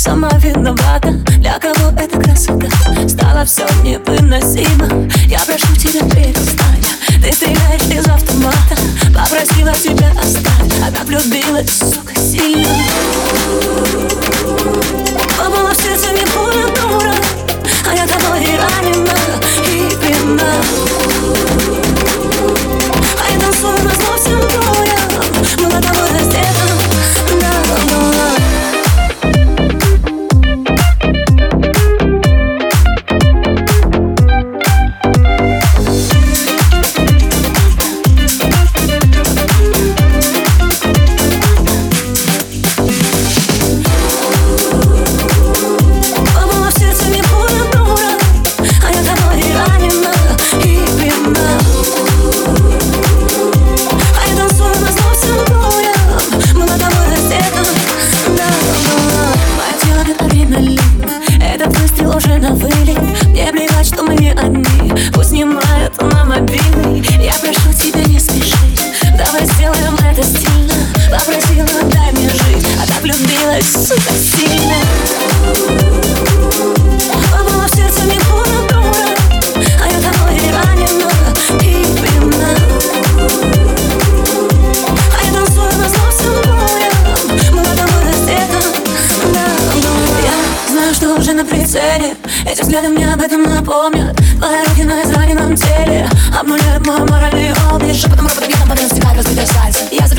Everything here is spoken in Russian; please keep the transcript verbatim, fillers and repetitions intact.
сама виновата. Для кого эта красота стала все невыносимо. Я прошу тебя, перестань. Ты стреляешь из автомата. Попросила тебя оставь, а так влюбилась, сука, сильно. Попала в сердце мне пуля, дура, а я тобой и ранена, и пьяна. А я танцую на зло всем троем. Была тобой раздета, да, была. Уже на вылет, мне плевать, что мы не одни. Пусть снимают на мобильный. Я прошу тебя, не спеши, давай сделаем это стильно. Попросила, дай мне жить, а так влюбилась, сука, сильно. Попала в сердце мне пуля, дура, а я тобой и ранена, и пьяна. А я танцую на зло всем троем. Была тобой раздета, да, да. Я знаю, что уже на прицеле. Эти взгляды мне об этом напомнят. Твои руки на израненном теле обнуляют мой моральный облик. Шепотом ропотом, ветром под стекает разбитое сердце. Я